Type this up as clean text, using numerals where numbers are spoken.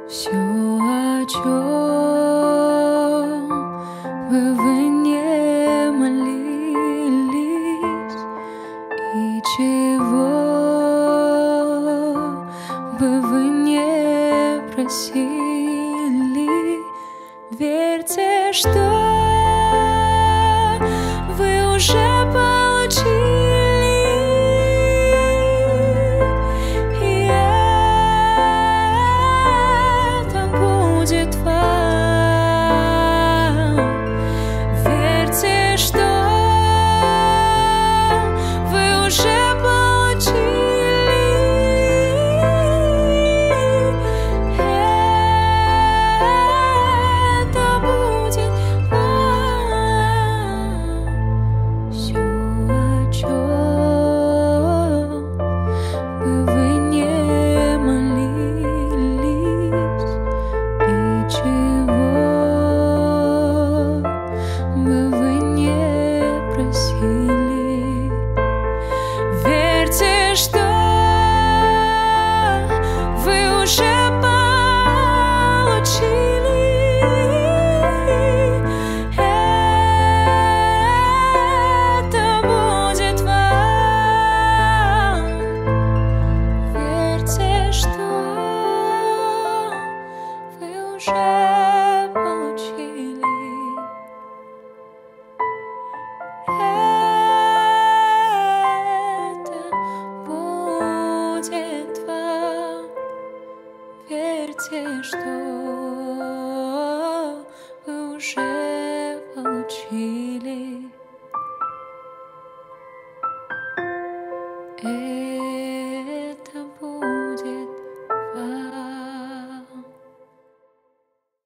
Все, о чем бы вы не молились и чего бы вы не просили, верьте, что вы уже получили, и это будет вам. Верьте, что вы уже получили, это будет вам. Все, о чем бы вы не молились и чего бы вы не просили, верьте, что вы уже получили, это будет вам. Верьте, что вы уже получили, это будет вам. Верьте, что вы уже получили.